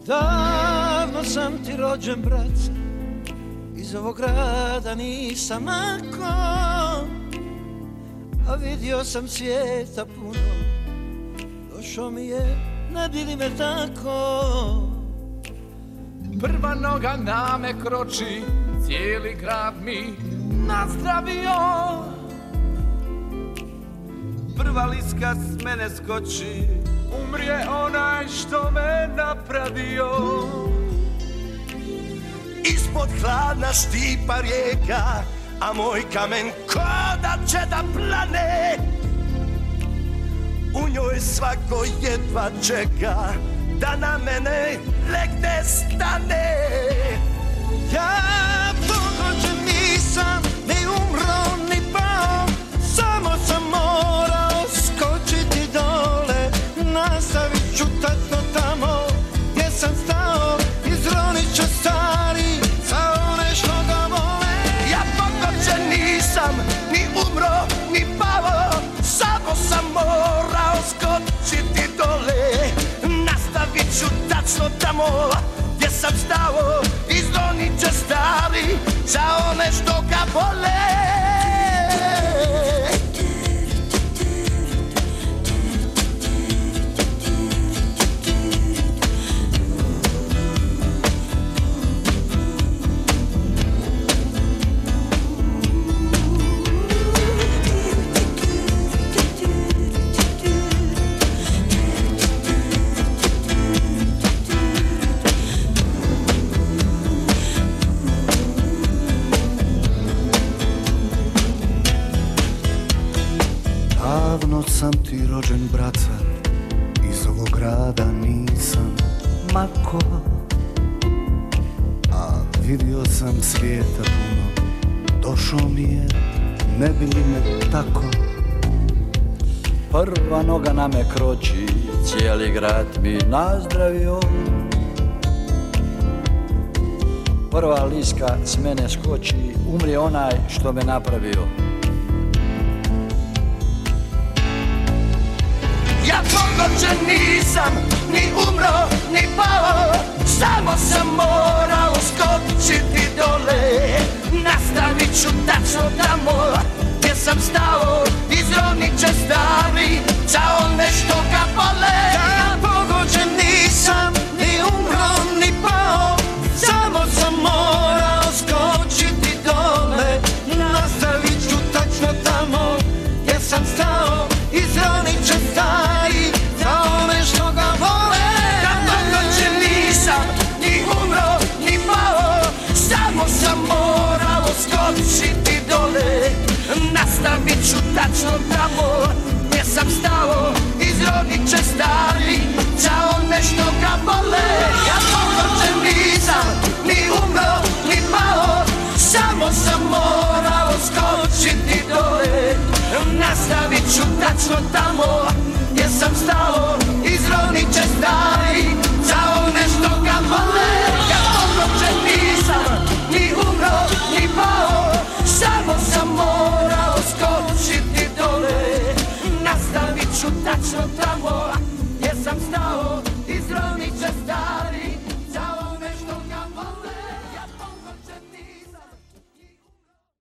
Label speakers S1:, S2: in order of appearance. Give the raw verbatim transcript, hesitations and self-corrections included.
S1: Davno sam ti rođen, braca, iz ovog grada nisam mako, a vidio sam svijeta puno, došao mi je, ne bi li me tako.
S2: Prva noga na me kroči, cijeli grad mi nazdravio.
S3: Prva liska s mene skoči,
S2: umrije onaj što me napravio.
S3: Ispod hladna štipa rijeka, a moj kamen koda će da plane. U njoj svako jedva čeka da na mene legne stane.
S1: Ja pogođen nisam, ni umro, ni pao, samo sam morao skočiti dole. Nastavit ću tačno tamo gdje sam stao, izronit ću stari za one što ga vole.
S3: Ja pogođen nisam, ni umro, ni pao, samo sam morao skočiti dole. Nastavit ću tačno tamo gdje sam stao, izronit ću stari za one što ga vole.
S1: Davno sam ti rođen, braca, iz ovog grada nisam mako, a vidio sam svijeta puno, došao mi je, ne bi li me tako.
S4: Prva noga na me kroči, cijeli grad mi nazdravio. Prva liska s mene skoči, umri onaj što me napravio.
S3: Ja pogođen nisam, ni umro, ni pao, samo sam morao skočiti dole. Nastavit ću tačno tamo gdje sam stao, izronit će stari za one što ga vole.
S1: Ja pogođen nisam, ni umro, ni pao, samo sam morao skočiti dole. Nastavit ću tačno tamo gdje sam stao, izronit će stari za one što ga vole.
S3: Ja pogođen nisam, ni umro, ni pao, samo sam morao skočiti dole. Nastavit ću tačno tamo gdje sam stao, izronit će stari za one što ga vole. Ja pogođen nisam, ni umro, ni pao, samo sam morao skočiti dole. Nastavit ću tačno tamo